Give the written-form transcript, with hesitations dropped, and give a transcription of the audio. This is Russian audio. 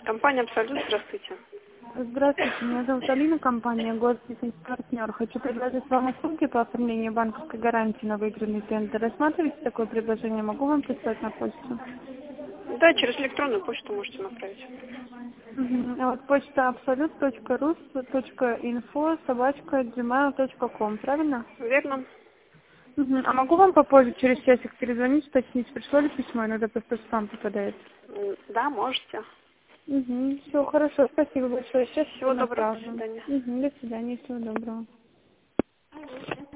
Компания «Абсолют», здравствуйте. Здравствуйте, меня зовут Алина, компания «Госбизнес-партнер». Хочу предложить вам услуги по оформлению банковской гарантии на выигранный тендер. Рассматриваете такое предложение? Могу вам прислать на почту? Да, через электронную почту можете направить. А вот почта absolut.rus.info@gmail.com, правильно? Верно? А могу вам попозже через часик перезвонить, уточнить, пришло ли письмо, иногда просто в спам попадает. Да, можете. Все, хорошо, спасибо большое. Сейчас Всего доброго, до направлю. свидания. До свидания, всего доброго.